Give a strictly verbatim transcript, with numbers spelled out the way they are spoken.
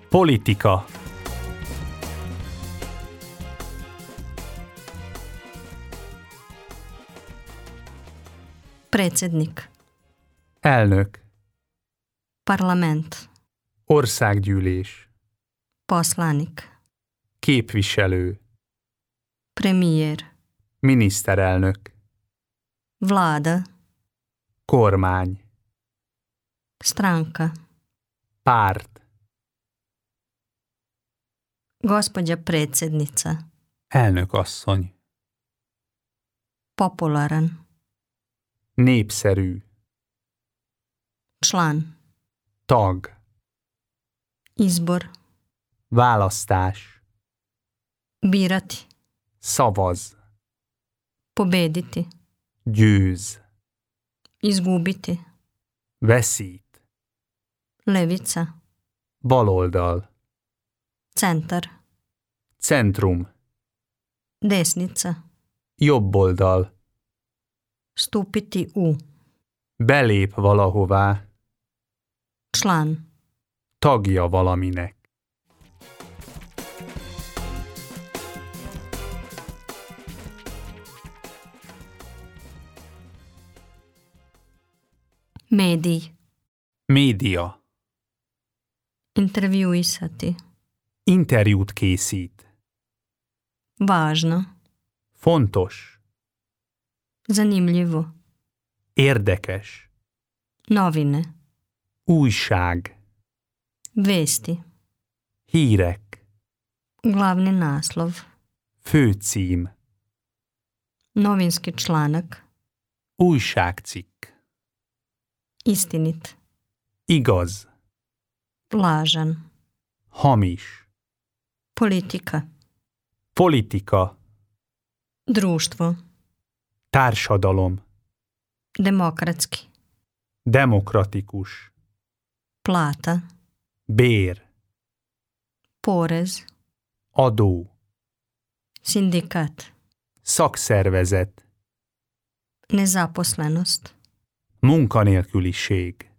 Politika. Predsednik. Elnök. Parlament. Országgyűlés. Poslanik. Képviselő. Premier. Miniszterelnök. Vlada. Kormány. Stranka. Párt. Gospođa predsjednica. Elnök asszony. Popularan. Népszerű. Član. Tag. Izbor. Választás. Birati. Szavaz. Pobediti. Győz. Izgubiti. Veszít. Levica. Baloldal. Centar. Centrum. Desnica. Jobboldal. Stupiti u. Belép valahová. Član. Tagja valaminek. Medij. Média. Intervjuisati. Interjút készít. Važno. Fontos. Zanimljivo. Érdekes. Novine. Újság. Vesti. Hírek. Glavni naslov. Főcím. Novinski članak. Újságcikk. Istinit. Igaz. Lažan. Hamis. Politika. Politika. Društvo. Társadalom. Demokratski. Demokratikus. Plata. Bér. Porez. Adó. Sindikat. Szakszervezet. Nezaposlenost. Munkanélküliség.